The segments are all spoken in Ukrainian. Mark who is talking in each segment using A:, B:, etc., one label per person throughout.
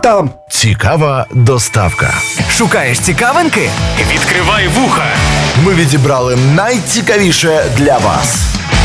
A: там?
B: Цікава доставка.
C: Шукаєш цікавинки?
D: Відкривай вуха.
B: Ми відібрали найцікавіше для вас.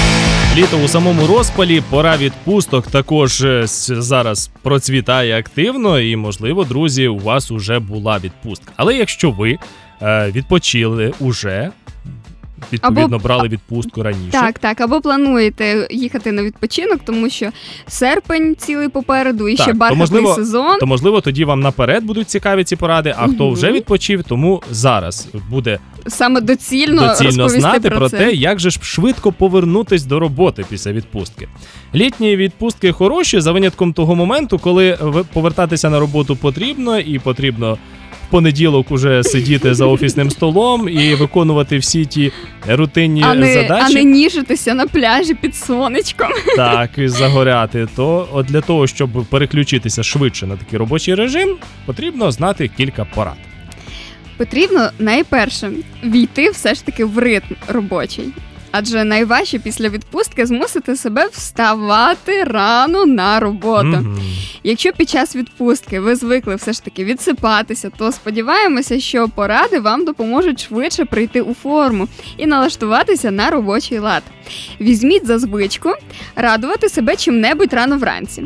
E: Літо у самому розпалі, пора відпусток також зараз процвітає активно і, можливо, друзі, у вас уже була відпустка. Але якщо ви відпочили уже, відповідно, брали відпустку раніше.
F: Так, або плануєте їхати на відпочинок, тому що серпень цілий попереду і ще бархатний сезон.
E: То, можливо, тоді вам наперед будуть цікаві ці поради, а хто вже відпочив, тому зараз буде
F: саме доцільно
E: знати про те, як же ж швидко повернутись до роботи після відпустки. Літні відпустки хороші, за винятком того моменту, коли повертатися на роботу потрібно, і потрібно в понеділок уже сидіти за офісним столом і виконувати всі ті рутинні задачі.
F: А не ніжитися на пляжі під сонечком.
E: Так, і загоряти. То от для того, щоб переключитися швидше на такий робочий режим, потрібно знати кілька порад.
F: Потрібно найперше війти все ж таки в ритм робочий. Адже найважче після відпустки змусити себе вставати рано на роботу. Якщо під час відпустки ви звикли все ж таки відсипатися, то сподіваємося, що поради вам допоможуть швидше прийти у форму і налаштуватися на робочий лад. Візьміть за звичку радувати себе чим-небудь рано вранці.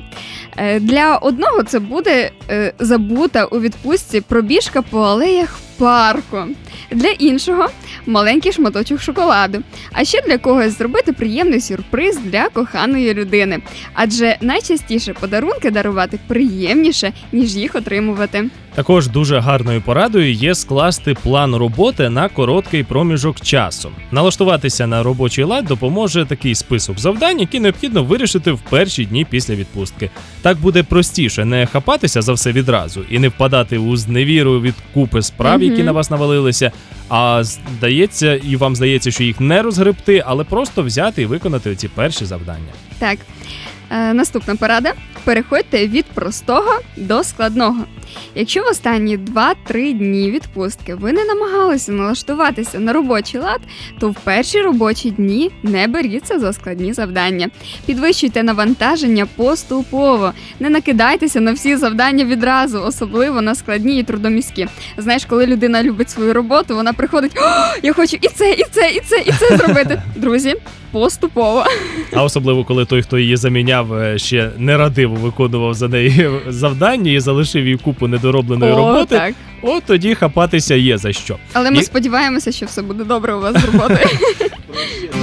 F: Для одного це буде забута у відпустці пробіжка по алеях парку. Для іншого – маленький шматочок шоколаду. А ще для когось зробити приємний сюрприз для коханої людини. Адже найчастіше подарунки дарувати приємніше, ніж їх отримувати.
E: Також дуже гарною порадою є скласти план роботи на короткий проміжок часу. Налаштуватися на робочий лад допоможе такий список завдань, які необхідно вирішити в перші дні після відпустки. Так буде простіше не хапатися за все відразу і не впадати у зневіру від купи справ, які на вас навалилися, а вам здається, що їх не розгребти, але просто взяти і виконати ці перші завдання.
F: Так. Наступна порада. Переходьте від простого до складного. Якщо в останні 2-3 дні відпустки ви не намагалися налаштуватися на робочий лад, то в перші робочі дні не беріться за складні завдання. Підвищуйте навантаження поступово. Не накидайтеся на всі завдання відразу, особливо на складні і трудомісткі. Знаєш, коли людина любить свою роботу, вона приходить: я хочу і це зробити. Друзі, поступово.
E: А особливо, коли той, хто її заміняв, ще нерадиво виконував за неї завдання і залишив їй купу недоробленої роботи,
F: так.
E: От тоді хапатися є за що.
F: Але ми сподіваємося, що все буде добре у вас з роботою.